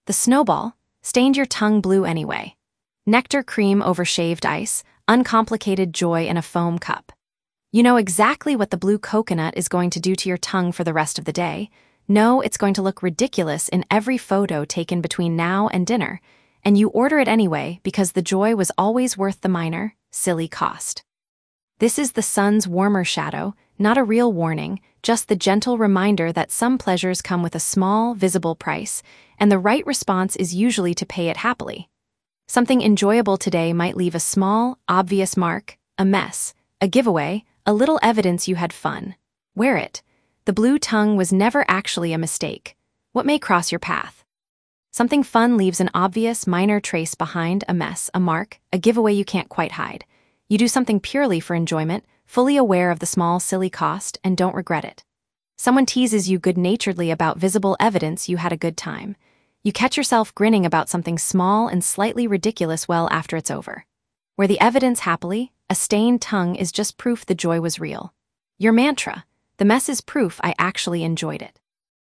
The snowball stained your tongue blue anyway. Nectar cream over shaved ice, uncomplicated joy in a foam cup. You know exactly what the blue coconut is going to do to your tongue for the rest of the day. No, it's going to look ridiculous in every photo taken between now and dinner, and you order it anyway because the joy was always worth the minor, silly cost. This is the sun's warmer shadow, not a real warning, just the gentle reminder that some pleasures come with a small, visible price, and the right response is usually to pay it happily. Something enjoyable today might leave a small, obvious mark, a mess, a giveaway, a little evidence you had fun. Wear it. The blue tongue was never actually a mistake. What may cross your path? Something fun leaves an obvious, minor trace behind, a mess, a mark, a giveaway you can't quite hide. You do something purely for enjoyment, fully aware of the small, silly cost, and don't regret it. Someone teases you good-naturedly about visible evidence you had a good time. You catch yourself grinning about something small and slightly ridiculous well after it's over. Where the evidence happily, a stained tongue is just proof the joy was real. Your mantra, the mess is proof I actually enjoyed it.